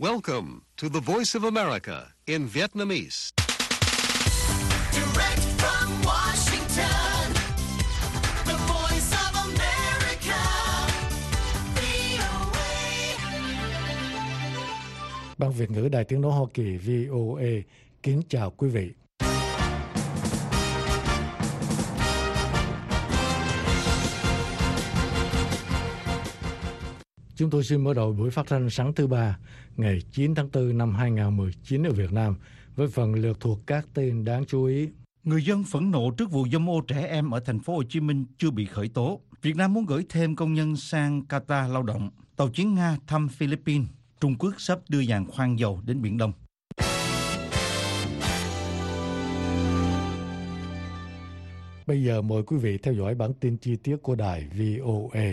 Welcome to the Voice of America in Vietnamese. Direct from Washington, the Voice of America, VOA. Ban Việt ngữ Đài Tiếng nói Hoa Kỳ VOA kính chào quý vị. Chúng tôi xin mở đầu buổi phát thanh sáng thứ Ba, ngày 9 tháng 4 năm 2019 ở Việt Nam, với phần lược thuộc các tin đáng chú ý. Người dân phẫn nộ trước vụ dâm ô trẻ em ở thành phố Hồ Chí Minh chưa bị khởi tố. Việt Nam muốn gửi thêm công nhân sang Qatar lao động. Tàu chiến Nga thăm Philippines. Trung Quốc sắp đưa giàn khoan dầu đến Biển Đông. Bây giờ mời quý vị theo dõi bản tin chi tiết của đài VOA.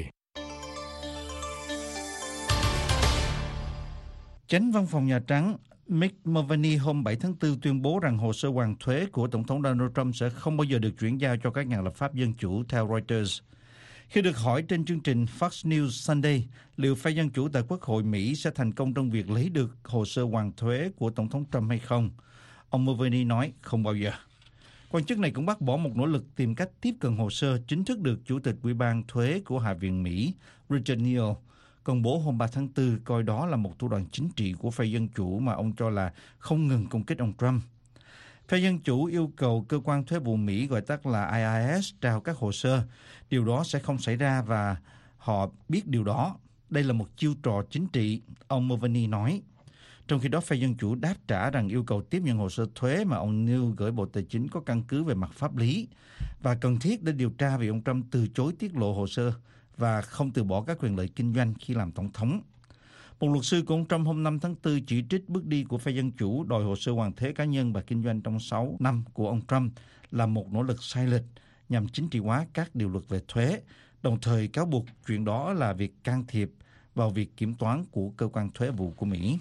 Chánh văn phòng Nhà Trắng Mick Mulvaney hôm 7 tháng 4 tuyên bố rằng hồ sơ hoàn thuế của Tổng thống Donald Trump sẽ không bao giờ được chuyển giao cho các nhà lập pháp dân chủ, theo Reuters. Khi được hỏi trên chương trình Fox News Sunday liệu phe dân chủ tại Quốc hội Mỹ sẽ thành công trong việc lấy được hồ sơ hoàn thuế của Tổng thống Trump hay không, ông Mulvaney nói không bao giờ. Quan chức này cũng bác bỏ một nỗ lực tìm cách tiếp cận hồ sơ chính thức được Chủ tịch Ủy ban thuế của Hạ viện Mỹ Richard Neal công bố hôm 3 tháng 4, coi đó là một thủ đoạn chính trị của phe Dân Chủ mà ông cho là không ngừng công kích ông Trump. Phe Dân Chủ yêu cầu cơ quan thuế vụ Mỹ, gọi tắt là IRS, trao các hồ sơ. Điều đó sẽ không xảy ra và họ biết điều đó. Đây là một chiêu trò chính trị, ông Mulvaney nói. Trong khi đó, phe Dân Chủ đáp trả rằng yêu cầu tiếp nhận hồ sơ thuế mà ông Neal gửi Bộ Tài chính có căn cứ về mặt pháp lý và cần thiết để điều tra vì ông Trump từ chối tiết lộ hồ sơ và không từ bỏ các quyền lợi kinh doanh khi làm tổng thống. Một luật sư của ông Trump hôm 5 tháng 4 chỉ trích bước đi của phe Dân Chủ đòi hồ sơ hoàn thuế cá nhân và kinh doanh trong 6 năm của ông Trump là một nỗ lực sai lệch nhằm chính trị hóa các điều luật về thuế, đồng thời cáo buộc chuyện đó là việc can thiệp vào việc kiểm toán của cơ quan thuế vụ của Mỹ.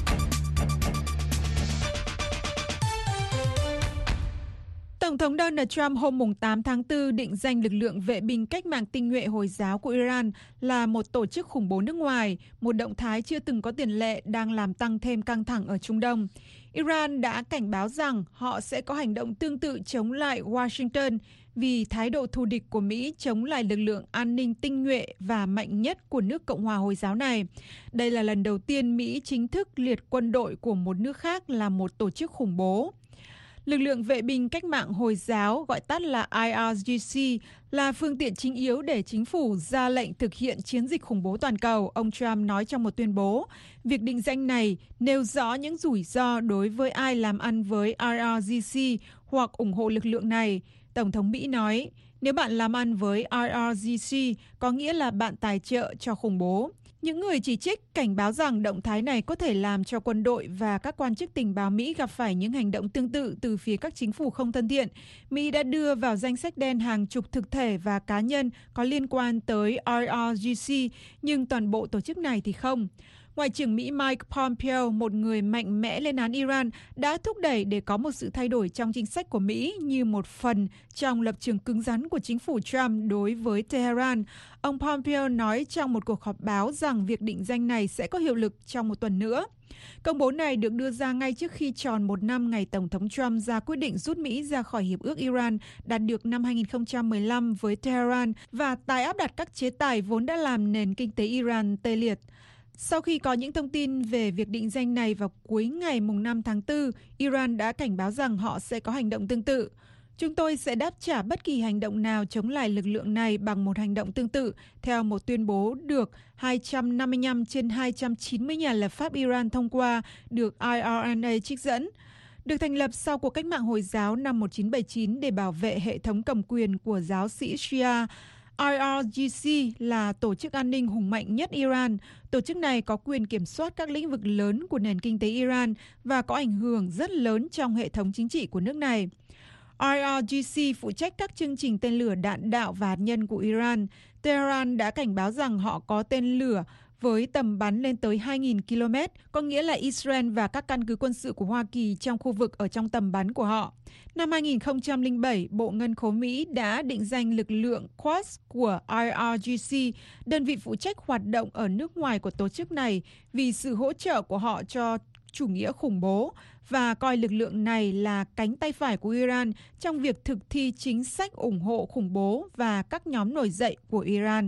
Tổng thống Donald Trump hôm 8 tháng 4 định danh lực lượng vệ binh cách mạng tinh nhuệ Hồi giáo của Iran là một tổ chức khủng bố nước ngoài, một động thái chưa từng có tiền lệ đang làm tăng thêm căng thẳng ở Trung Đông. Iran đã cảnh báo rằng họ sẽ có hành động tương tự chống lại Washington vì thái độ thù địch của Mỹ chống lại lực lượng an ninh tinh nhuệ và mạnh nhất của nước Cộng hòa Hồi giáo này. Đây là lần đầu tiên Mỹ chính thức liệt quân đội của một nước khác là một tổ chức khủng bố. Lực lượng vệ binh cách mạng Hồi giáo, gọi tắt là IRGC, là phương tiện chính yếu để chính phủ ra lệnh thực hiện chiến dịch khủng bố toàn cầu, ông Trump nói trong một tuyên bố. Việc định danh này nêu rõ những rủi ro đối với ai làm ăn với IRGC hoặc ủng hộ lực lượng này. Tổng thống Mỹ nói, nếu bạn làm ăn với IRGC, có nghĩa là bạn tài trợ cho khủng bố. Những người chỉ trích cảnh báo rằng động thái này có thể làm cho quân đội và các quan chức tình báo Mỹ gặp phải những hành động tương tự từ phía các chính phủ không thân thiện. Mỹ đã đưa vào danh sách đen hàng chục thực thể và cá nhân có liên quan tới IRGC, nhưng toàn bộ tổ chức này thì không. Ngoại trưởng Mỹ Mike Pompeo, một người mạnh mẽ lên án Iran, đã thúc đẩy để có một sự thay đổi trong chính sách của Mỹ như một phần trong lập trường cứng rắn của chính phủ Trump đối với Tehran. Ông Pompeo nói trong một cuộc họp báo rằng việc định danh này sẽ có hiệu lực trong một tuần nữa. Công bố này được đưa ra ngay trước khi tròn một năm ngày Tổng thống Trump ra quyết định rút Mỹ ra khỏi Hiệp ước Iran đạt được năm 2015 với Tehran và tái áp đặt các chế tài vốn đã làm nền kinh tế Iran tê liệt. Sau khi có những thông tin về việc định danh này vào cuối ngày 5 tháng 4, Iran đã cảnh báo rằng họ sẽ có hành động tương tự. Chúng tôi sẽ đáp trả bất kỳ hành động nào chống lại lực lượng này bằng một hành động tương tự, theo một tuyên bố được 255 trên 290 nhà lập pháp Iran thông qua, được IRNA trích dẫn. Được thành lập sau cuộc cách mạng Hồi giáo năm 1979 để bảo vệ hệ thống cầm quyền của giáo sĩ Shia, IRGC là tổ chức an ninh hùng mạnh nhất Iran. Tổ chức này có quyền kiểm soát các lĩnh vực lớn của nền kinh tế Iran và có ảnh hưởng rất lớn trong hệ thống chính trị của nước này. IRGC phụ trách các chương trình tên lửa đạn đạo và hạt nhân của Iran. Tehran đã cảnh báo rằng họ có tên lửa với tầm bắn lên tới 2.000 km, có nghĩa là Israel và các căn cứ quân sự của Hoa Kỳ trong khu vực ở trong tầm bắn của họ. Năm 2007, Bộ Ngân khố Mỹ đã định danh lực lượng Quds của IRGC, đơn vị phụ trách hoạt động ở nước ngoài của tổ chức này, vì sự hỗ trợ của họ cho chủ nghĩa khủng bố và coi lực lượng này là cánh tay phải của Iran trong việc thực thi chính sách ủng hộ khủng bố và các nhóm nổi dậy của Iran.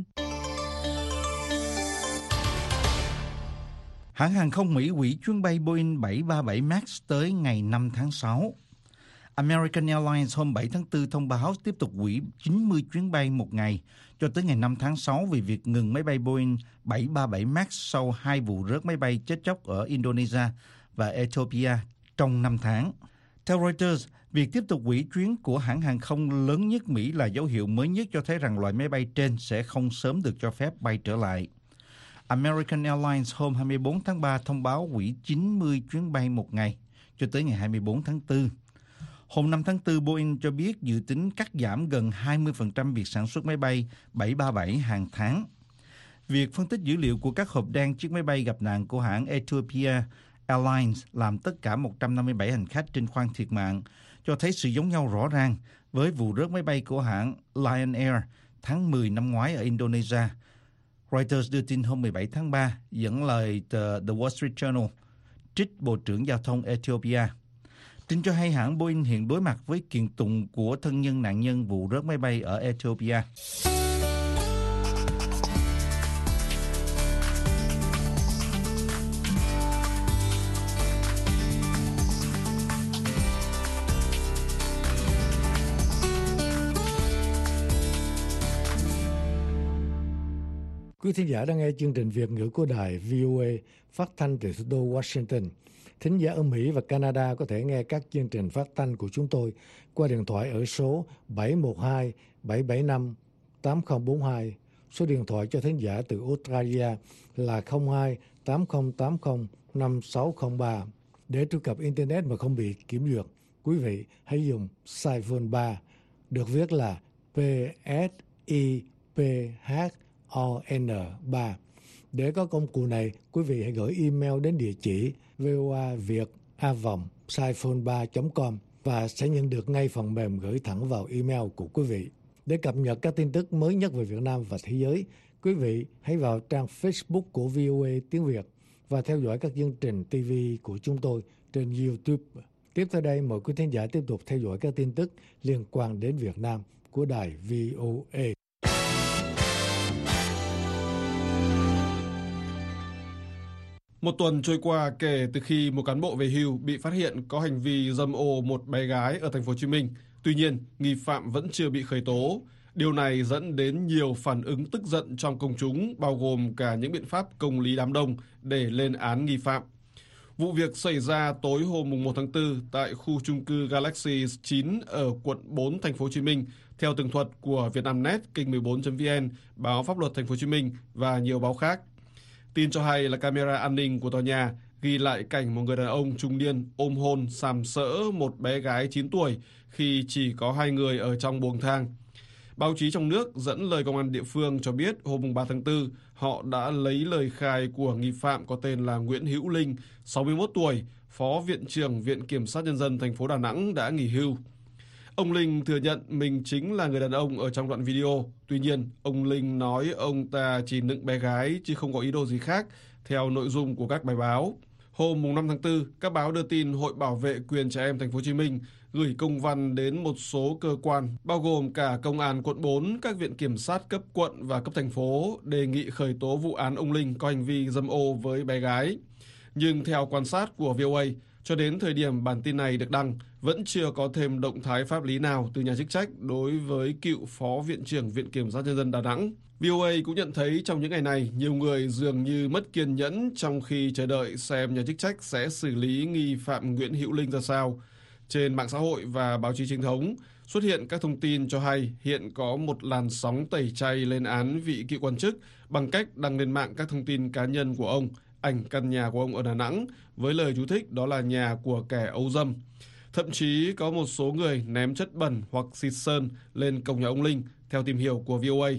Hãng hàng không Mỹ hủy chuyến bay Boeing 737 MAX tới ngày 5 tháng 6. American Airlines hôm 7 tháng 4 thông báo tiếp tục hủy 90 chuyến bay một ngày cho tới ngày 5 tháng 6 vì việc ngừng máy bay Boeing 737 MAX sau 2 vụ rớt máy bay chết chóc ở Indonesia và Ethiopia trong 5 tháng. Theo Reuters, việc tiếp tục hủy chuyến của hãng hàng không lớn nhất Mỹ là dấu hiệu mới nhất cho thấy rằng loại máy bay trên sẽ không sớm được cho phép bay trở lại. American Airlines hôm 24 tháng 3 thông báo hủy 90 chuyến bay một ngày cho tới ngày 24 tháng 4. Hôm 5 tháng 4, Boeing cho biết dự tính cắt giảm gần 20% việc sản xuất máy bay 737 hàng tháng. Việc phân tích dữ liệu của các hộp đen chiếc máy bay gặp nạn của hãng Ethiopia Airlines làm tất cả 157 hành khách trên khoang thiệt mạng cho thấy sự giống nhau rõ ràng với vụ rớt máy bay của hãng Lion Air tháng 10 năm ngoái ở Indonesia. Reuters đưa tin hôm 17 tháng 3 dẫn lời tờ The Wall Street Journal trích Bộ trưởng Giao thông Ethiopia. Tin cho hay hãng Boeing hiện đối mặt với kiện tụng của thân nhân nạn nhân vụ rớt máy bay ở Ethiopia. Quý thính giả đang nghe chương trình Việt ngữ của đài VOA phát thanh từ thủ đô Washington. Thính giả ở Mỹ và Canada có thể nghe các chương trình phát thanh của chúng tôi qua điện thoại ở số 712-775-8042. Số điện thoại cho thính giả từ Australia là 02-8080-5603. Để truy cập Internet mà không bị kiểm duyệt, quý vị hãy dùng Siphon 3, được viết là PSIPHON3. Để có công cụ này, quý vị hãy gửi email đến địa chỉ voaviet@siphon3.com và sẽ nhận được ngay phần mềm gửi thẳng vào email của quý vị. Để cập nhật các tin tức mới nhất về Việt Nam và thế giới, quý vị hãy vào trang Facebook của VOA tiếng Việt và theo dõi các chương trình TV của chúng tôi trên YouTube. Tiếp theo đây, mời quý thính giả tiếp tục theo dõi các tin tức liên quan đến Việt Nam của đài VOA. Một tuần trôi qua kể từ khi một cán bộ về hưu bị phát hiện có hành vi dâm ô một bé gái ở thành phố Hồ Chí Minh. Tuy nhiên, nghi phạm vẫn chưa bị khởi tố. Điều này dẫn đến nhiều phản ứng tức giận trong công chúng, bao gồm cả những biện pháp công lý đám đông để lên án nghi phạm. Vụ việc xảy ra tối hôm 1 tháng 4 tại khu chung cư Galaxy 9 ở quận 4 thành phố Hồ Chí Minh, theo tường thuật của Vietnamnet, kênh 14.vn, báo Pháp luật thành phố Hồ Chí Minh và nhiều báo khác. Tin cho hay là camera an ninh của tòa nhà ghi lại cảnh một người đàn ông trung niên ôm hôn sàm sỡ một bé gái 9 tuổi khi chỉ có 2 người ở trong buồng thang. Báo chí trong nước dẫn lời công an địa phương cho biết hôm 3 tháng 4, họ đã lấy lời khai của nghi phạm có tên là Nguyễn Hữu Linh, 61 tuổi, Phó Viện trưởng Viện Kiểm sát Nhân dân thành phố Đà Nẵng đã nghỉ hưu. Ông Linh thừa nhận mình chính là người đàn ông ở trong đoạn video. Tuy nhiên, ông Linh nói ông ta chỉ nựng bé gái chứ không có ý đồ gì khác, theo nội dung của các bài báo. Hôm 5 tháng 4, các báo đưa tin Hội Bảo vệ quyền trẻ em thành phố Hồ Chí Minh gửi công văn đến một số cơ quan, bao gồm cả Công an quận 4, các viện kiểm sát cấp quận và cấp thành phố, đề nghị khởi tố vụ án ông Linh có hành vi dâm ô với bé gái. Nhưng theo quan sát của VOA, cho đến thời điểm bản tin này được đăng, vẫn chưa có thêm động thái pháp lý nào từ nhà chức trách đối với cựu Phó Viện trưởng Viện Kiểm sát Nhân dân Đà Nẵng. VOA cũng nhận thấy trong những ngày này, nhiều người dường như mất kiên nhẫn trong khi chờ đợi xem nhà chức trách sẽ xử lý nghi phạm Nguyễn Hữu Linh ra sao. Trên mạng xã hội và báo chí chính thống, xuất hiện các thông tin cho hay hiện có một làn sóng tẩy chay lên án vị cựu quan chức bằng cách đăng lên mạng các thông tin cá nhân của ông, ảnh căn nhà của ông ở Đà Nẵng với lời chú thích đó là nhà của kẻ ấu dâm. Thậm chí có một số người ném chất bẩn hoặc xịt sơn lên cổng nhà ông Linh, theo tìm hiểu của VOA.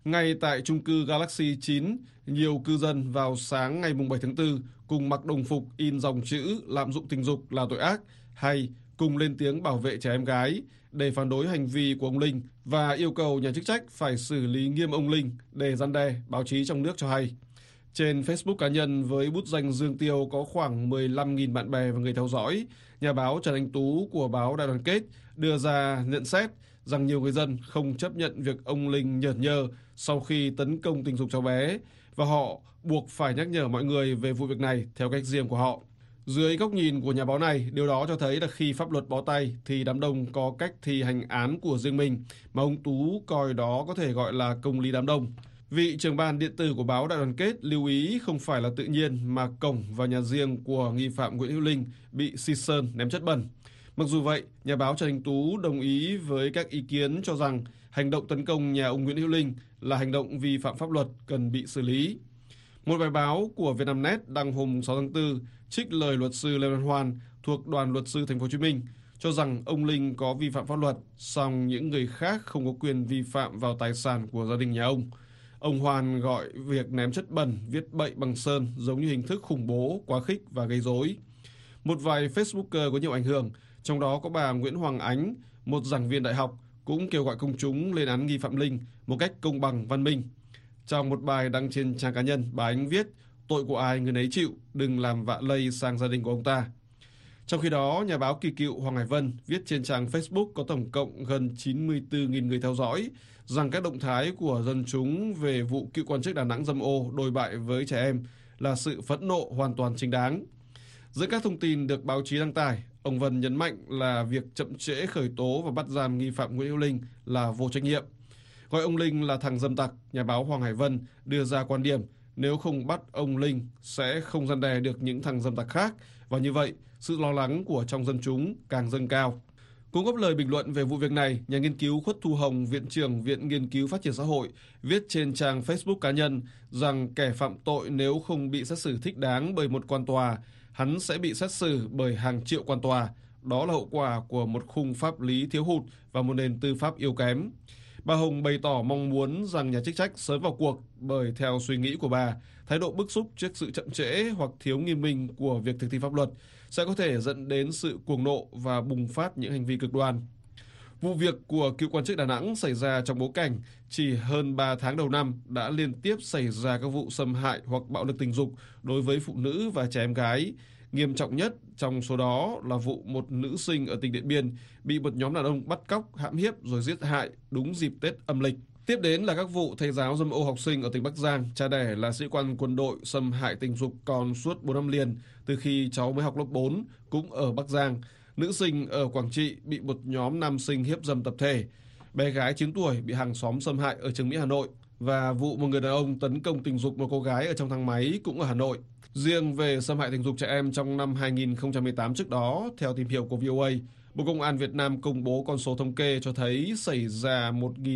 Ngay tại chung cư Galaxy 9, nhiều cư dân vào sáng ngày 7 tháng 4 cùng mặc đồng phục in dòng chữ lạm dụng tình dục là tội ác hay cùng lên tiếng bảo vệ trẻ em gái để phản đối hành vi của ông Linh và yêu cầu nhà chức trách phải xử lý nghiêm ông Linh để răn đe, báo chí trong nước cho hay. Trên Facebook cá nhân với bút danh Dương Tiêu có khoảng 15.000 bạn bè và người theo dõi, nhà báo Trần Anh Tú của báo Đại Đoàn Kết đưa ra nhận xét rằng nhiều người dân không chấp nhận việc ông Linh nhởn nhơ sau khi tấn công tình dục cháu bé và họ buộc phải nhắc nhở mọi người về vụ việc này theo cách riêng của họ. Dưới góc nhìn của nhà báo này, điều đó cho thấy là khi pháp luật bó tay thì đám đông có cách thi hành án của riêng mình mà ông Tú coi đó có thể gọi là công lý đám đông. Vị trưởng ban điện tử của báo Đại Đoàn Kết lưu ý không phải là tự nhiên mà cổng vào nhà riêng của nghi phạm Nguyễn Hữu Linh bị xịt sơn ném chất bẩn. Mặc dù vậy, nhà báo Trần Anh Tú đồng ý với các ý kiến cho rằng hành động tấn công nhà ông Nguyễn Hữu Linh là hành động vi phạm pháp luật cần bị xử lý. Một bài báo của Vietnamnet đăng hôm 6 tháng 4 trích lời luật sư Lê Văn Hoan thuộc Đoàn Luật sư Thành phố Hồ Chí Minh cho rằng ông Linh có vi phạm pháp luật, song những người khác không có quyền vi phạm vào tài sản của gia đình nhà ông. Ông Hoan gọi việc ném chất bẩn, viết bậy bằng sơn giống như hình thức khủng bố, quá khích và gây rối. Một vài Facebooker có nhiều ảnh hưởng, trong đó có bà Nguyễn Hoàng Ánh, một giảng viên đại học, cũng kêu gọi công chúng lên án nghi phạm Linh một cách công bằng, văn minh. Trong một bài đăng trên trang cá nhân, bà Ánh viết, tội của ai người nấy chịu, đừng làm vạ lây sang gia đình của ông ta. Trong khi đó, nhà báo kỳ cựu Hoàng Hải Vân viết trên trang Facebook có tổng cộng gần 94.000 người theo dõi rằng các động thái của dân chúng về vụ cựu quan chức Đà Nẵng dâm ô đồi bại với trẻ em là sự phẫn nộ hoàn toàn chính đáng. Giữa các thông tin được báo chí đăng tải, ông Vân nhấn mạnh là việc chậm trễ khởi tố và bắt giam nghi phạm Nguyễn Hữu Linh là vô trách nhiệm. Gọi ông Linh là thằng dâm tặc, nhà báo Hoàng Hải Vân đưa ra quan điểm nếu không bắt ông Linh sẽ không răn đe được những thằng dâm tặc khác, và như vậy sự lo lắng của trong dân chúng càng dâng cao. Cũng góp lời bình luận về vụ việc này, nhà nghiên cứu Khuất Thu Hồng, Viện trưởng Viện Nghiên cứu Phát triển Xã hội, viết trên trang Facebook cá nhân rằng kẻ phạm tội nếu không bị xét xử thích đáng bởi một quan tòa, hắn sẽ bị xét xử bởi hàng triệu quan tòa. Đó là hậu quả của một khung pháp lý thiếu hụt và một nền tư pháp yếu kém. Bà Hồng bày tỏ mong muốn rằng nhà chức trách sớm vào cuộc bởi theo suy nghĩ của bà, thái độ bức xúc trước sự chậm trễ hoặc thiếu nghiêm minh của việc thực thi pháp luật sẽ có thể dẫn đến sự cuồng nộ và bùng phát những hành vi cực đoan. Vụ việc của cựu quan chức Đà Nẵng xảy ra trong bối cảnh chỉ hơn 3 tháng đầu năm đã liên tiếp xảy ra các vụ xâm hại hoặc bạo lực tình dục đối với phụ nữ và trẻ em gái. Nghiêm trọng nhất trong số đó là vụ một nữ sinh ở tỉnh Điện Biên bị một nhóm đàn ông bắt cóc, hãm hiếp rồi giết hại đúng dịp Tết âm lịch. Tiếp đến là các vụ thầy giáo dâm ô học sinh ở tỉnh Bắc Giang, cha đẻ là sĩ quan quân đội xâm hại tình dục con suốt 4 năm liền từ khi cháu mới học lớp 4, cũng ở Bắc Giang. Nữ sinh ở Quảng Trị bị một nhóm nam sinh hiếp dâm tập thể. Bé gái 9 tuổi bị hàng xóm xâm hại ở Trường Mỹ, Hà Nội. Và vụ một người đàn ông tấn công tình dục một cô gái ở trong thang máy cũng ở Hà Nội. Riêng về xâm hại tình dục trẻ em trong năm 2018 trước đó, theo tìm hiểu của VOA, Bộ Công an Việt Nam công bố con số thống kê cho thấy xảy ra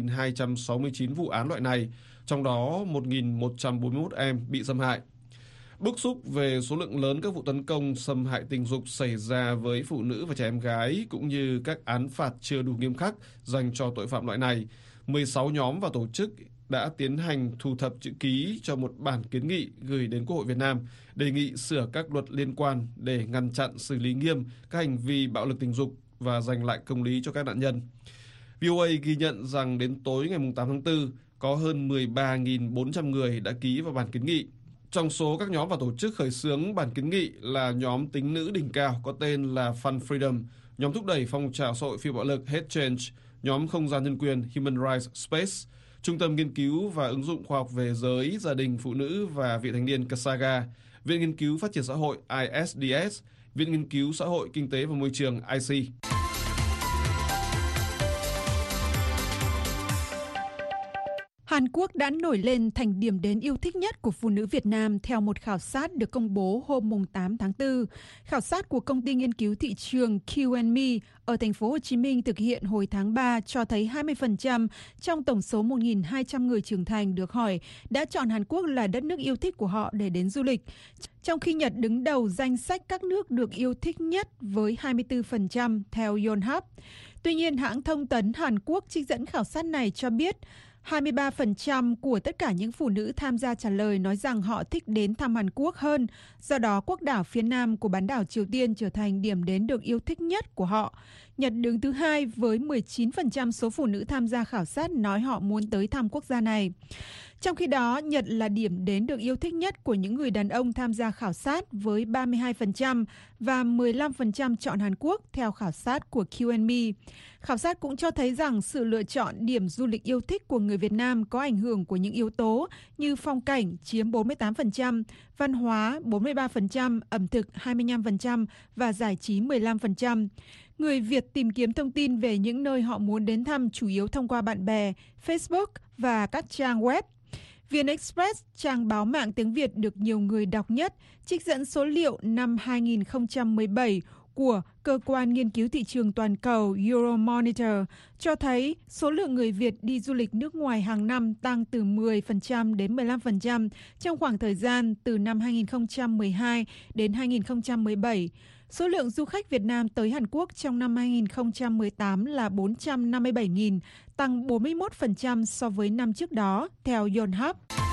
1.269 vụ án loại này, trong đó 1.141 em bị xâm hại. Bức xúc về số lượng lớn các vụ tấn công xâm hại tình dục xảy ra với phụ nữ và trẻ em gái cũng như các án phạt chưa đủ nghiêm khắc dành cho tội phạm loại này, 16 nhóm và tổ chức đã tiến hành thu thập chữ ký cho một bản kiến nghị gửi đến Quốc hội Việt Nam đề nghị sửa các luật liên quan để ngăn chặn xử lý nghiêm các hành vi bạo lực tình dục và giành lại công lý cho các nạn nhân. VOA ghi nhận rằng đến tối ngày 8 tháng 4, có hơn 13.400 người đã ký vào bản kiến nghị. Trong số các nhóm và tổ chức khởi xướng bản kiến nghị là nhóm tính nữ đỉnh cao có tên là Fund Freedom, nhóm thúc đẩy phong trào xã hội phi bạo lực Hate Change, nhóm không gian nhân quyền Human Rights Space, Trung tâm Nghiên cứu và Ứng dụng khoa học về giới, gia đình, phụ nữ và vị thành niên Kasaga, Viện Nghiên cứu Phát triển Xã hội ISDS, Viện Nghiên cứu Xã hội, Kinh tế và Môi trường IC. Hàn Quốc đã nổi lên thành điểm đến yêu thích nhất của phụ nữ Việt Nam theo một khảo sát được công bố hôm 8 tháng 4. Khảo sát của công ty nghiên cứu thị trường Q&Me ở thành phố Hồ Chí Minh thực hiện hồi tháng 3 cho thấy 20% trong tổng số 1.200 người trưởng thành được hỏi đã chọn Hàn Quốc là đất nước yêu thích của họ để đến du lịch, trong khi Nhật đứng đầu danh sách các nước được yêu thích nhất với 24% theo Yonhap. Tuy nhiên, hãng thông tấn Hàn Quốc trích dẫn khảo sát này cho biết 23% của tất cả những phụ nữ tham gia trả lời nói rằng họ thích đến thăm Hàn Quốc hơn, do đó quốc đảo phía nam của bán đảo Triều Tiên trở thành điểm đến được yêu thích nhất của họ. Nhật đứng thứ hai với 19% số phụ nữ tham gia khảo sát nói họ muốn tới thăm quốc gia này. Trong khi đó, Nhật là điểm đến được yêu thích nhất của những người đàn ông tham gia khảo sát với 32% và 15% chọn Hàn Quốc theo khảo sát của Q&Me. Khảo sát cũng cho thấy rằng sự lựa chọn điểm du lịch yêu thích của người Việt Nam có ảnh hưởng của những yếu tố như phong cảnh chiếm 48%, văn hóa 43%, ẩm thực 25% và giải trí 15%. Người Việt tìm kiếm thông tin về những nơi họ muốn đến thăm chủ yếu thông qua bạn bè, Facebook và các trang web. VnExpress, trang báo mạng tiếng Việt được nhiều người đọc nhất, trích dẫn số liệu năm 2017 của cơ quan nghiên cứu thị trường toàn cầu Euromonitor, cho thấy số lượng người Việt đi du lịch nước ngoài hàng năm tăng từ 10% đến 15% trong khoảng thời gian từ năm 2012 đến 2017. Số lượng du khách Việt Nam tới Hàn Quốc trong năm 2018 là 457.000, tăng 41% so với năm trước đó, theo Yonhap.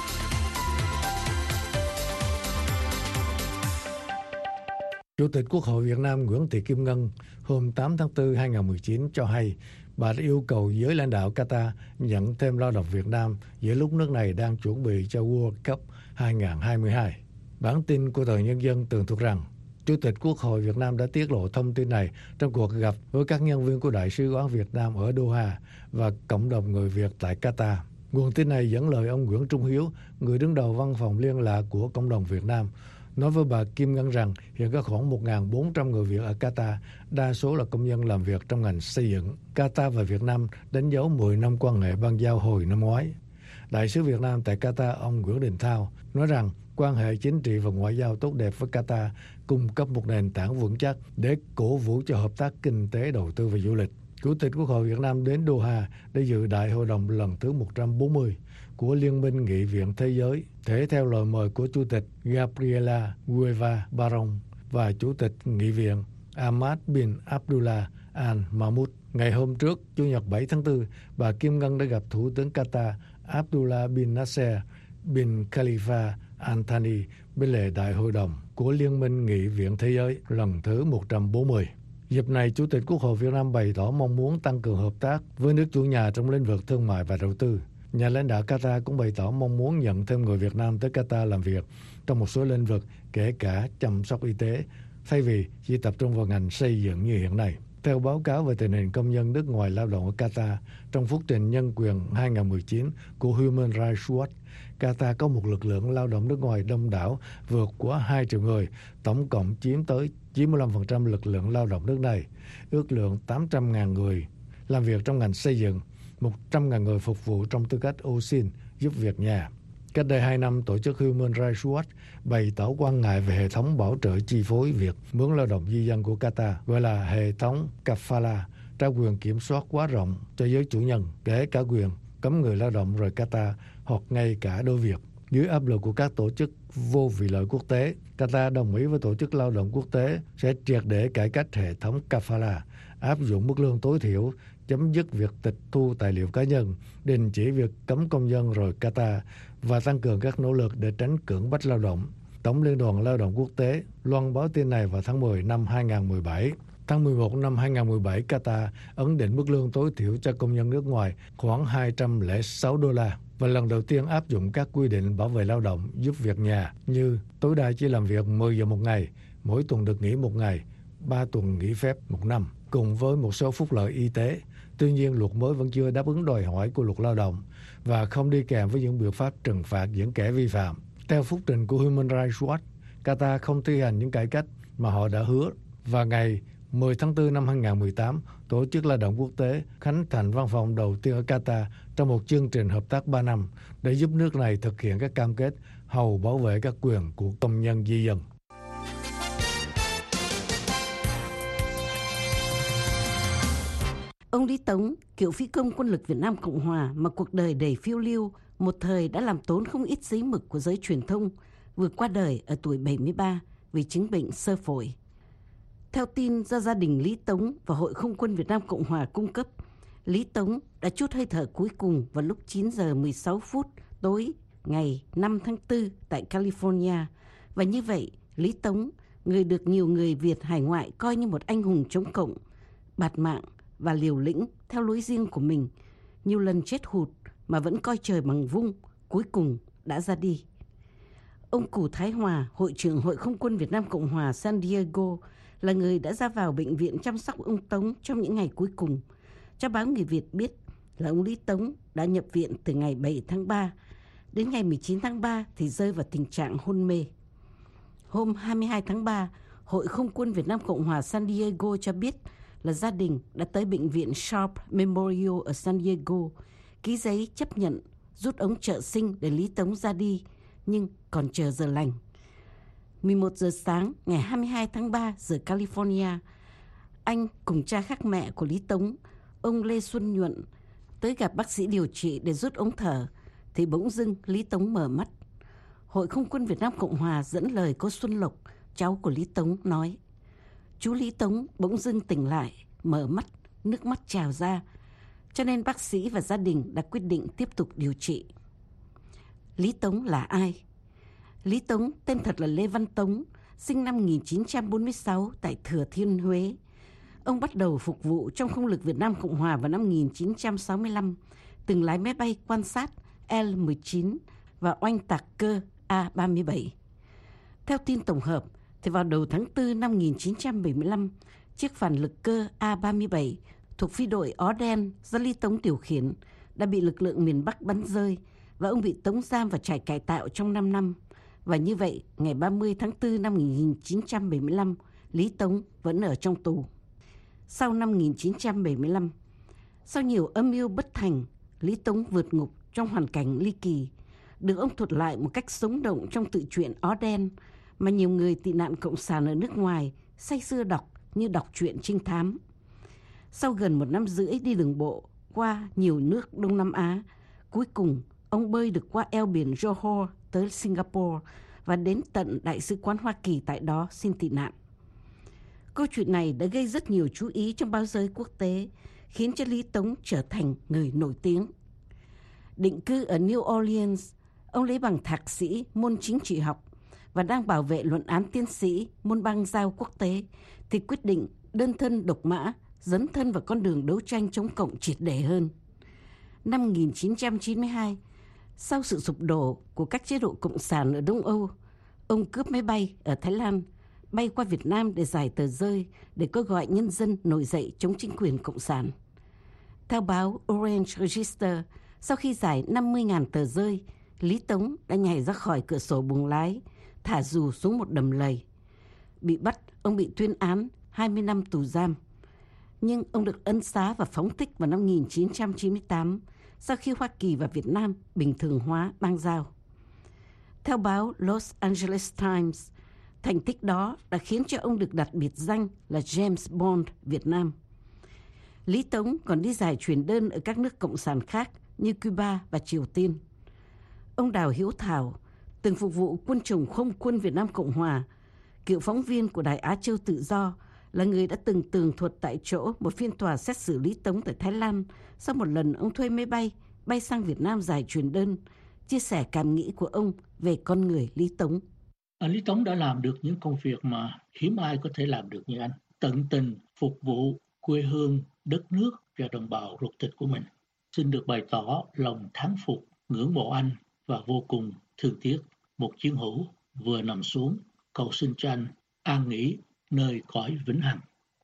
Chủ tịch Quốc hội Việt Nam Nguyễn Thị Kim Ngân hôm 8 tháng 4 2019 cho hay bà đã yêu cầu giới lãnh đạo Qatar nhận thêm lao động Việt Nam giữa lúc nước này đang chuẩn bị cho World Cup 2022. Bản tin của tờ Nhân dân tường thuật rằng Chủ tịch Quốc hội Việt Nam đã tiết lộ thông tin này trong cuộc gặp với các nhân viên của Đại sứ quán Việt Nam ở Doha và cộng đồng người Việt tại Qatar. Nguồn tin này dẫn lời ông Nguyễn Trung Hiếu, người đứng đầu văn phòng liên lạc của cộng đồng Việt Nam, nói với bà Kim Ngân rằng hiện có khoảng 1.400 người Việt ở Qatar, đa số là công nhân làm việc trong ngành xây dựng. Qatar và Việt Nam đánh dấu 10 năm quan hệ bang giao hồi năm ngoái. Đại sứ Việt Nam tại Qatar, ông Nguyễn Đình Thao, nói rằng quan hệ chính trị và ngoại giao tốt đẹp với Qatar cung cấp một nền tảng vững chắc để cổ vũ cho hợp tác kinh tế, đầu tư và du lịch. Chủ tịch Quốc hội Việt Nam đến Doha để dự Đại hội đồng lần thứ 140 của Liên minh Nghị viện Thế giới, thể theo lời mời của Chủ tịch Gabriela Gueva Baron và Chủ tịch Nghị viện Ahmad bin Abdullah Al Mahmoud. Ngày hôm trước, Chủ nhật 7 tháng 4, bà Kim Ngân đã gặp Thủ tướng Qatar Abdullah bin Nasser bin Khalifa Al Thani bên lề Đại hội đồng của Liên minh Nghị viện Thế giới lần thứ 140. Dịp này, Chủ tịch Quốc hội Việt Nam bày tỏ mong muốn tăng cường hợp tác với nước chủ nhà trong lĩnh vực thương mại và đầu tư. Nhà lãnh đạo Qatar cũng bày tỏ mong muốn nhận thêm người Việt Nam tới Qatar làm việc trong một số lĩnh vực, kể cả chăm sóc y tế, thay vì chỉ tập trung vào ngành xây dựng như hiện nay. Theo báo cáo về tình hình công nhân nước ngoài lao động ở Qatar, trong phúc trình nhân quyền 2019 của Human Rights Watch, Qatar có một lực lượng lao động nước ngoài đông đảo vượt quá 2 triệu người, tổng cộng chiếm tới 95% lực lượng lao động nước này, ước lượng 800.000 người làm việc trong ngành xây dựng, 100.000 người phục vụ trong tư cách ô xin giúp việc nhà. Cách đây 2 năm, tổ chức Human Rights Watch bày tỏ quan ngại về hệ thống bảo trợ chi phối việc mướn lao động di dân của Qatar, gọi là hệ thống Kafala, trao quyền kiểm soát quá rộng cho giới chủ nhân, kể cả quyền cấm người lao động rời Qatar hoặc ngay cả đối việc. Dưới áp lực của các tổ chức vô vị lợi quốc tế, Qatar đồng ý với Tổ chức Lao động Quốc tế sẽ triệt để cải cách hệ thống Kafala, áp dụng mức lương tối thiểu, chấm dứt việc tịch thu tài liệu cá nhân, đình chỉ việc cấm công dân rời Qatar và tăng cường các nỗ lực để tránh cưỡng bách lao động. Tổng Liên đoàn Lao động Quốc tế loan báo tin này vào tháng 10 năm 2017. Tháng 11 năm 2017, Qatar ấn định mức lương tối thiểu cho công nhân nước ngoài khoảng $206 và lần đầu tiên áp dụng các quy định bảo vệ lao động giúp việc nhà như tối đa chỉ làm việc 10 giờ một ngày, mỗi tuần được nghỉ một ngày, 3 tuần nghỉ phép một năm, cùng với một số phúc lợi y tế. Tuy nhiên, luật mới vẫn chưa đáp ứng đòi hỏi của luật lao động và không đi kèm với những biện pháp trừng phạt những kẻ vi phạm. Theo phúc trình của Human Rights Watch, Qatar không thi hành những cải cách mà họ đã hứa và ngày 10 tháng 4 năm 2018, Tổ chức Lao động Quốc tế khánh thành văn phòng đầu tiên ở Qatar trong một chương trình hợp tác 3 năm để giúp nước này thực hiện các cam kết hầu bảo vệ các quyền của công nhân di dân. Ông Lý Tống, cựu phi công quân lực Việt Nam Cộng Hòa mà cuộc đời đầy phiêu lưu, một thời đã làm tốn không ít giấy mực của giới truyền thông, vừa qua đời ở tuổi 73 vì chứng bệnh xơ phổi. Theo tin do gia đình Lý Tống và Hội Không quân Việt Nam Cộng Hòa cung cấp, Lý Tống đã trút hơi thở cuối cùng vào lúc 9 giờ 16 phút tối ngày 5 tháng 4 tại California. Và như vậy, Lý Tống, người được nhiều người Việt hải ngoại coi như một anh hùng chống cộng, bạt mạng và liều lĩnh theo lối riêng của mình, nhiều lần chết hụt mà vẫn coi trời bằng vung, cuối cùng đã ra đi. Ông Cù Thái Hòa, Hội trưởng Hội Không quân Việt Nam Cộng hòa San Diego, là người đã ra vào bệnh viện chăm sóc ông Tống trong những ngày cuối cùng. Cho báo Người Việt biết là ông Lý Tống đã nhập viện từ ngày 7 tháng 3. Đến ngày 19 tháng 3 thì rơi vào tình trạng hôn mê. Hôm 22 tháng 3, Hội Không quân Việt Nam Cộng hòa San Diego cho biết là gia đình đã tới bệnh viện Sharp Memorial ở San Diego, ký giấy chấp nhận rút ống trợ sinh để Lý Tống ra đi, nhưng còn chờ giờ lành. 11 giờ sáng ngày 22 tháng 3 giờ California, anh cùng cha khác mẹ của Lý Tống, ông Lê Xuân Nhuận, tới gặp bác sĩ điều trị để rút ống thở, thì bỗng dưng Lý Tống mở mắt. Hội Không quân Việt Nam Cộng hòa dẫn lời cô Xuân Lộc, cháu của Lý Tống, nói: chú Lý Tống bỗng dưng tỉnh lại, mở mắt, nước mắt trào ra, cho nên bác sĩ và gia đình đã quyết định tiếp tục điều trị. Lý Tống là ai? Lý Tống tên thật là Lê Văn Tống, sinh năm 1946 tại Thừa Thiên Huế. Ông bắt đầu phục vụ trong không lực Việt Nam Cộng hòa vào năm 1965, từng lái máy bay quan sát L-19 và oanh tạc cơ A-37. Theo tin tổng hợp, thì vào đầu tháng 4 năm 1975, chiếc phản lực cơ A-37 thuộc phi đội Ó Đen do Lý Tống điều khiển đã bị lực lượng miền Bắc bắn rơi và ông bị tống giam và trại cải tạo trong 5 năm. Và như vậy, ngày 30 tháng 4 năm 1975, Lý Tống vẫn ở trong tù. Sau năm 1975, sau nhiều âm mưu bất thành, Lý Tống vượt ngục trong hoàn cảnh ly kỳ, được ông thuật lại một cách sống động trong tự truyện Ó Đen mà nhiều người tị nạn cộng sản ở nước ngoài say sưa đọc như đọc truyện trinh thám. Sau gần 1 năm rưỡi đi đường bộ qua nhiều nước Đông Nam Á, cuối cùng ông bơi được qua eo biển Johor tới Singapore và đến tận Đại sứ quán Hoa Kỳ tại đó xin tị nạn. Câu chuyện này đã gây rất nhiều chú ý trong báo giới quốc tế, khiến cho Lý Tống trở thành người nổi tiếng. Định cư ở New Orleans, ông lấy bằng thạc sĩ môn chính trị học và đang bảo vệ luận án tiến sĩ môn bang giao quốc tế, thì quyết định đơn thân độc mã, dấn thân vào con đường đấu tranh chống cộng triệt để hơn. Năm 1992, sau sự sụp đổ của các chế độ cộng sản ở Đông Âu, ông cướp máy bay ở Thái Lan, bay qua Việt Nam để giải tờ rơi để kêu gọi nhân dân nổi dậy chống chính quyền cộng sản. Theo báo Orange Register, sau khi giải 50.000 tờ rơi, Lý Tống đã nhảy ra khỏi cửa sổ buồng lái, thả dù xuống một đầm lầy. Bị bắt, ông bị tuyên án 20 năm tù giam. Nhưng ông được ân xá và phóng thích vào năm 1998, sau khi Hoa Kỳ và Việt Nam bình thường hóa bang giao. Theo báo Los Angeles Times, thành tích đó đã khiến cho ông được đặt biệt danh là James Bond Việt Nam. Lý Tống còn đi giải truyền đơn ở các nước cộng sản khác như Cuba và Triều Tiên. Ông Đào Hiếu Thảo, từng phục vụ quân chủng không quân Việt Nam Cộng hòa, cựu phóng viên của Đài Á Châu Tự Do, là người đã từng tường thuật tại chỗ một phiên tòa xét xử Lý Tống tại Thái Lan sau một lần ông thuê máy bay sang Việt Nam giải truyền đơn, chia sẻ cảm nghĩ của ông về con người Lý Tống. Lý Tống đã làm được những công việc mà hiếm ai có thể làm được như anh. Tận tình phục vụ quê hương, đất nước và đồng bào ruột thịt của mình. Xin được bày tỏ lòng thán phục, ngưỡng mộ anh và vô cùng thương tiếc một chiến hữu vừa nằm xuống, cầu xin cho anh an nghỉ nơi cõi vĩnh hằng.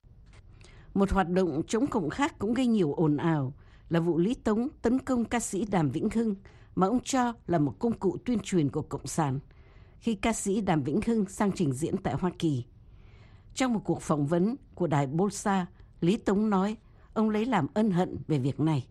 Một hoạt động chống cộng khác cũng gây nhiều ồn ào là vụ Lý Tống tấn công ca sĩ Đàm Vĩnh Hưng mà ông cho là một công cụ tuyên truyền của Cộng sản khi ca sĩ Đàm Vĩnh Hưng sang trình diễn tại Hoa Kỳ. Trong một cuộc phỏng vấn của đài Bolsa, Lý Tống nói ông lấy làm ân hận về việc này.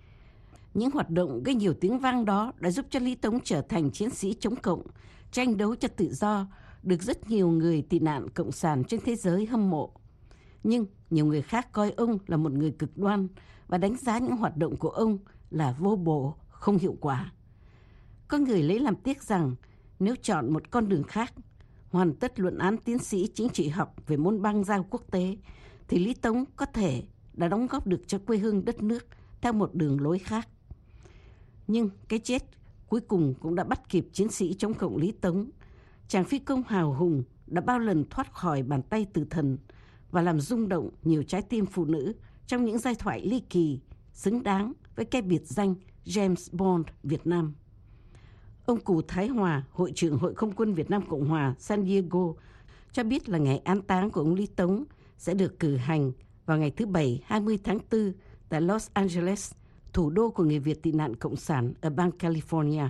Những hoạt động gây nhiều tiếng vang đó đã giúp cho Lý Tống trở thành chiến sĩ chống cộng, tranh đấu cho tự do, được rất nhiều người tị nạn cộng sản trên thế giới hâm mộ. Nhưng nhiều người khác coi ông là một người cực đoan và đánh giá những hoạt động của ông là vô bổ, không hiệu quả. Có người lấy làm tiếc rằng nếu chọn một con đường khác, hoàn tất luận án tiến sĩ chính trị học về môn bang giao quốc tế, thì Lý Tống có thể đã đóng góp được cho quê hương đất nước theo một đường lối khác. Nhưng cái chết cuối cùng cũng đã bắt kịp chiến sĩ chống cộng Lý Tống. Chàng phi công hào hùng đã bao lần thoát khỏi bàn tay tử thần và làm rung động nhiều trái tim phụ nữ trong những giai thoại ly kỳ, xứng đáng với cái biệt danh James Bond Việt Nam. Ông Cù Thái Hòa, Hội trưởng Hội Không quân Việt Nam Cộng hòa San Diego, cho biết là ngày an táng của ông Lý Tống sẽ được cử hành vào ngày thứ Bảy 20 tháng 4 tại Los Angeles, thủ đô của người Việt tị nạn Cộng sản ở bang California.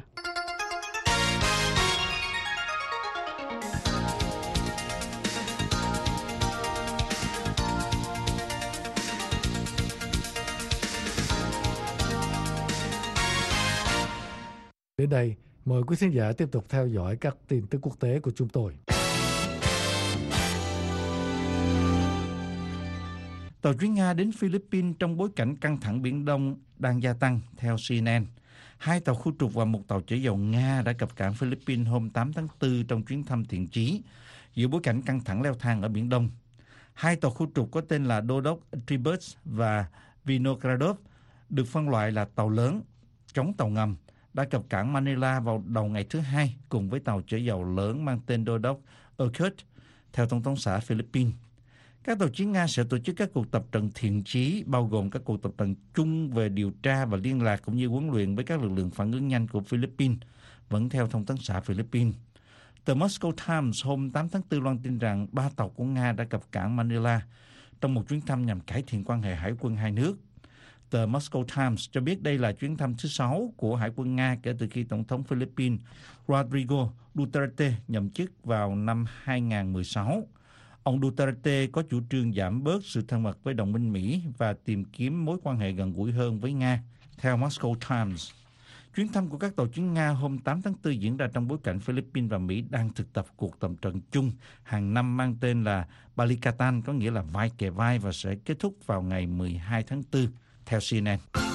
Đến đây, mời quý khán giả tiếp tục theo dõi các tin tức quốc tế của chúng tôi. Tàu chuyến Nga đến Philippines trong bối cảnh căng thẳng Biển Đông đang gia tăng, theo CNN. 2 tàu khu trục và 1 tàu chở dầu Nga đã cập cảng Philippines hôm 8 tháng 4 trong chuyến thăm thiện chí, giữa bối cảnh căng thẳng leo thang ở Biển Đông. 2 tàu khu trục có tên là Đô đốc Tribus và Vinogradov, được phân loại là tàu lớn, chống tàu ngầm, đã cập cảng Manila vào đầu ngày thứ Hai cùng với tàu chở dầu lớn mang tên Đô đốc Urquhart, theo Tổng thống xã Philippines. Các tàu chiến Nga sẽ tổ chức các cuộc tập trận thiện chí, bao gồm các cuộc tập trận chung về điều tra và liên lạc cũng như huấn luyện với các lực lượng phản ứng nhanh của Philippines, vẫn theo Thông tấn xã Philippines. Tờ Moscow Times hôm 8 tháng 4 loan tin rằng 3 tàu của Nga đã cập cảng Manila trong một chuyến thăm nhằm cải thiện quan hệ hải quân hai nước. Tờ Moscow Times cho biết đây là chuyến thăm thứ 6 của Hải quân Nga kể từ khi Tổng thống Philippines Rodrigo Duterte nhậm chức vào năm 2016. Ông Duterte có chủ trương giảm bớt sự thân mật với đồng minh Mỹ và tìm kiếm mối quan hệ gần gũi hơn với Nga, theo Moscow Times. Chuyến thăm của các tàu chiến Nga hôm 8 tháng 4 diễn ra trong bối cảnh Philippines và Mỹ đang thực tập cuộc tập trận chung hàng năm mang tên là Balikatan, có nghĩa là vai kề vai, và sẽ kết thúc vào ngày 12 tháng 4, theo CNN.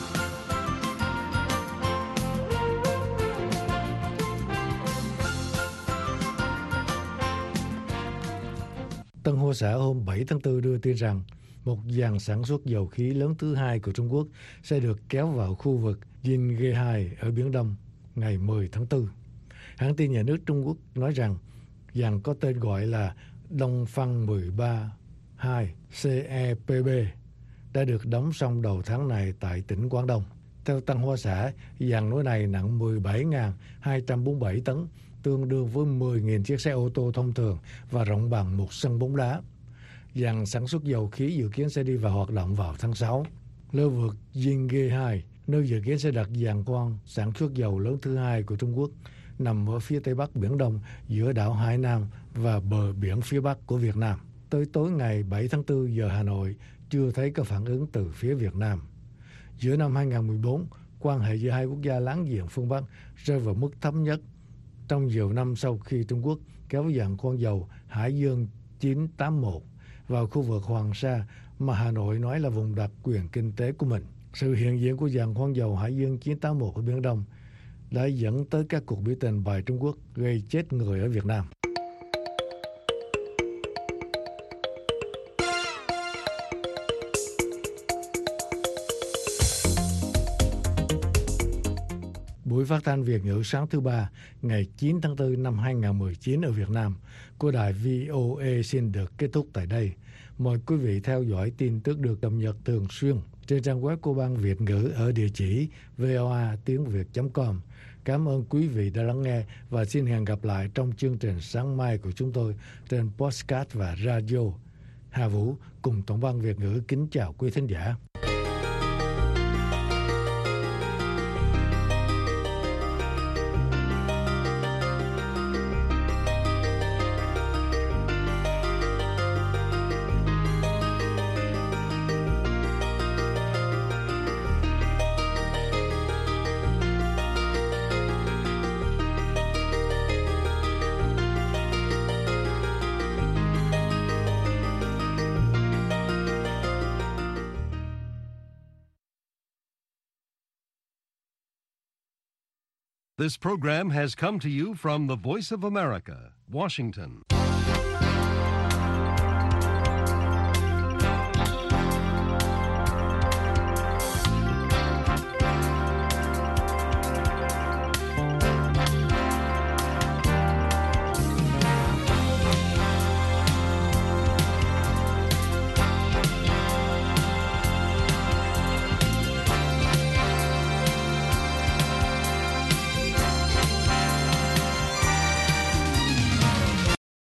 Tân Hoa Xã hôm 7 tháng 4 đưa tin rằng một dàn sản xuất dầu khí lớn thứ hai của Trung Quốc sẽ được kéo vào khu vực Jinghe-2 ở Biển Đông ngày 10 tháng 4. Hãng tin nhà nước Trung Quốc nói rằng dàn có tên gọi là Đông Phăng 13-2 CEPB đã được đóng xong đầu tháng này tại tỉnh Quảng Đông. Theo Tân Hoa Xã, dàn nối này nặng 17.247 tấn, tương đương với 10.000 chiếc xe ô tô thông thường và rộng bằng một sân bóng đá. Dàn sản xuất dầu khí dự kiến sẽ đi vào hoạt động vào tháng 6. Lưu vực Jinghe-2, nơi dự kiến sẽ đặt giàn khoan sản xuất dầu lớn thứ hai của Trung Quốc, nằm ở phía tây bắc Biển Đông giữa đảo Hải Nam và bờ biển phía bắc của Việt Nam. Tới tối ngày 7 tháng 4 giờ Hà Nội, chưa thấy có phản ứng từ phía Việt Nam. Giữa năm 2014, quan hệ giữa hai quốc gia láng giềng phương Bắc rơi vào mức thấp nhất trong nhiều năm sau khi Trung Quốc kéo giàn khoan dầu Hải Dương 981 vào khu vực Hoàng Sa mà Hà Nội nói là vùng đặc quyền kinh tế của mình. Sự hiện diện của giàn khoan dầu Hải Dương 981 ở Biển Đông đã dẫn tới các cuộc biểu tình bài Trung Quốc gây chết người ở Việt Nam. Buổi phát thanh Việt ngữ sáng thứ Ba, ngày 9 tháng 4 năm 2019 ở Việt Nam của đài VOA xin được kết thúc tại đây. Mời quý vị theo dõi tin tức được cập nhật thường xuyên trên trang web của Ban Việt ngữ ở địa chỉ voatiếngviet.com. Cảm ơn quý vị đã lắng nghe và xin hẹn gặp lại trong chương trình sáng mai của chúng tôi trên podcast và radio. Hà Vũ cùng Tổng ban Việt ngữ kính chào quý thính giả. This program has come to you from the Voice of America, Washington.